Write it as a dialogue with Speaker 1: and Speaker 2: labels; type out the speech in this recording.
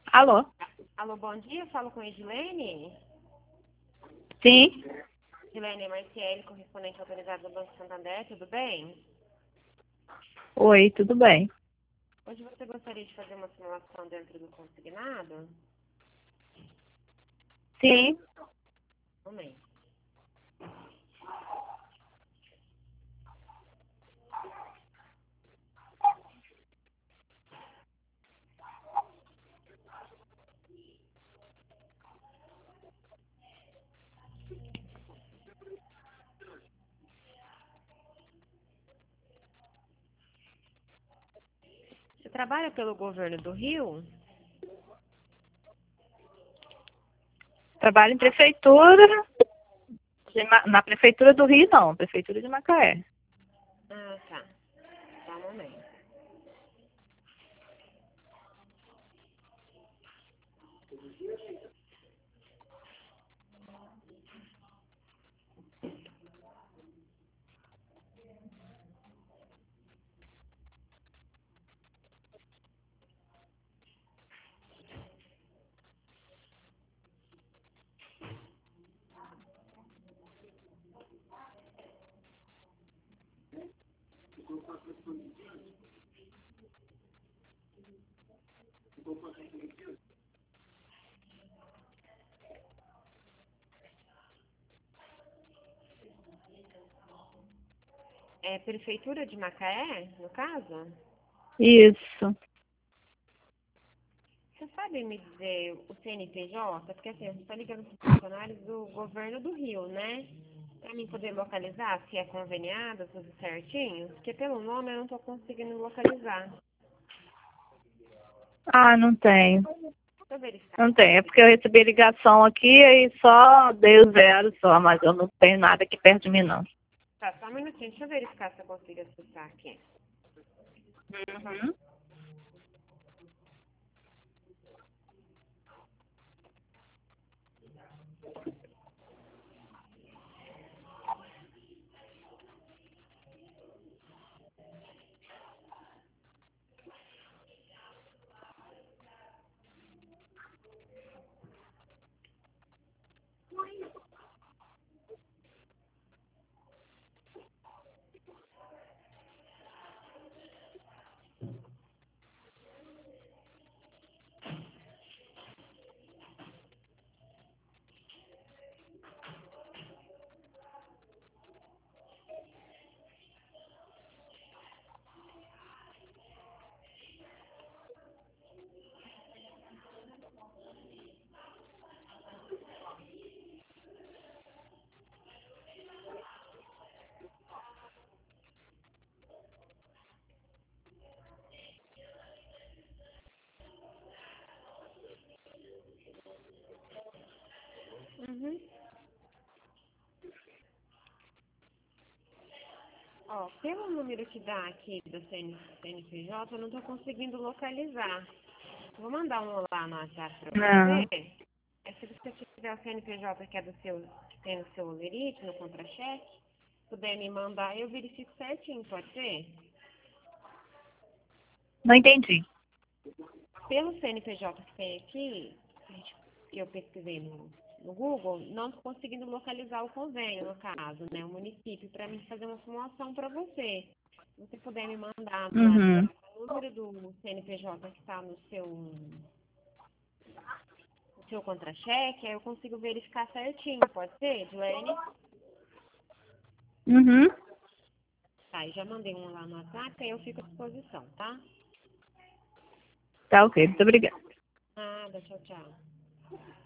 Speaker 1: Alô?
Speaker 2: Alô, bom dia, falo com a Edilene.
Speaker 1: Sim?
Speaker 2: Edilene Marciele, correspondente autorizado do Banco Santander, tudo bem?
Speaker 1: Oi, tudo bem?
Speaker 2: Hoje você gostaria de fazer uma simulação dentro do consignado?
Speaker 1: Sim.
Speaker 2: Um momento. Você trabalha pelo governo do Rio?
Speaker 1: Trabalho em prefeitura. Na prefeitura do Rio, não. Prefeitura de Macaé.
Speaker 2: Ah, tá. Só um momento. É prefeitura de Macaé, no caso?
Speaker 1: Isso.
Speaker 2: Você sabe me dizer o CNPJ? Porque assim, você está ligando para os funcionários do governo do Rio, né? Para mim poder localizar se é conveniado, tudo certinho. Porque pelo nome eu não estou conseguindo localizar.
Speaker 1: Ah, não tenho.
Speaker 2: Deixa eu verificar
Speaker 1: Não
Speaker 2: aqui.
Speaker 1: tenho. É porque eu recebi ligação aqui e só dei o zero só, mas eu não tenho nada aqui perto de mim, não.
Speaker 2: Tá, só um minutinho. Deixa eu verificar se eu consigo acessar aqui.
Speaker 1: Uhum.
Speaker 2: Uhum. Ó, pelo número que dá aqui do CNPJ, eu não estou conseguindo localizar. Vou mandar um olá no WhatsApp para
Speaker 1: Não.
Speaker 2: você. Se você tiver o CNPJ que é do seu, que tem no seu olerite, no contra-cheque, puder me mandar, eu verifico certinho, pode ser?
Speaker 1: Não entendi.
Speaker 2: Pelo CNPJ que tem aqui, que eu pesquisei no Google, não estou conseguindo localizar o convênio, no caso, né? O município, para mim fazer uma simulação para você. Se você puder me mandar no
Speaker 1: Uhum.
Speaker 2: WhatsApp o número do CNPJ que está no seu contra-cheque, aí eu consigo verificar certinho, pode ser, Edilene?
Speaker 1: Uhum.
Speaker 2: Tá, e já mandei um lá no WhatsApp, aí eu fico à disposição, tá?
Speaker 1: Tá ok. Muito obrigada.
Speaker 2: Nada, tchau, tchau.